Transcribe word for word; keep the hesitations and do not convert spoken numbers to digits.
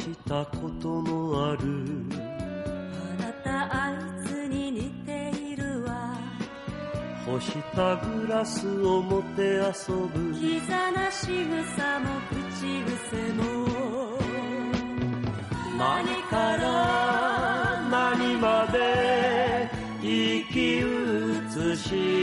したことのあるあなたあいつに似ているわ干したグラスを持って遊ぶキザな仕草も口癖も何から何まで生き写し